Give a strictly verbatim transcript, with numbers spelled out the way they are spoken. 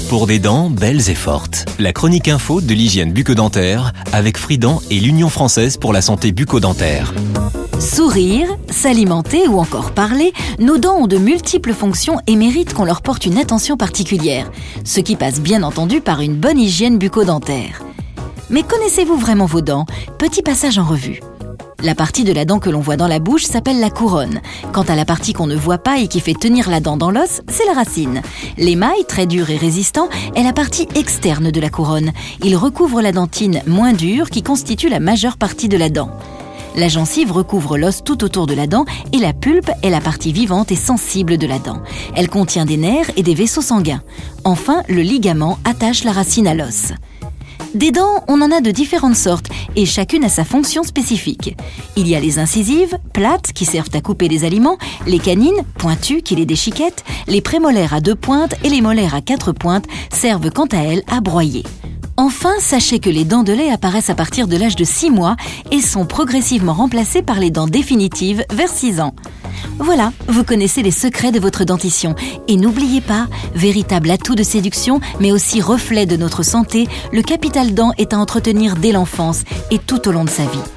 Pour des dents belles et fortes, la chronique info de l'hygiène bucco-dentaire avec Frident et l'Union française pour la santé bucco-dentaire. Sourire, s'alimenter ou encore parler, nos dents ont de multiples fonctions et méritent qu'on leur porte une attention particulière, ce qui passe bien entendu par une bonne hygiène bucco-dentaire. Mais connaissez-vous vraiment vos dents ? Petit passage en revue. La partie de la dent que l'on voit dans la bouche s'appelle la couronne. Quant à la partie qu'on ne voit pas et qui fait tenir la dent dans l'os, c'est la racine. L'émail, très dur et résistant, est la partie externe de la couronne. Il recouvre la dentine moins dure qui constitue la majeure partie de la dent. La gencive recouvre l'os tout autour de la dent et la pulpe est la partie vivante et sensible de la dent. Elle contient des nerfs et des vaisseaux sanguins. Enfin, le ligament attache la racine à l'os. Des dents, on en a de différentes sortes et chacune a sa fonction spécifique. Il y a les incisives, plates, qui servent à couper les aliments, les canines, pointues, qui les déchiquettent, les prémolaires à deux pointes et les molaires à quatre pointes servent quant à elles à broyer. Enfin, sachez que les dents de lait apparaissent à partir de l'âge de six mois et sont progressivement remplacées par les dents définitives vers six ans. Voilà, vous connaissez les secrets de votre dentition. Et n'oubliez pas, véritable atout de séduction, mais aussi reflet de notre santé, le capital dent est à entretenir dès l'enfance et tout au long de sa vie.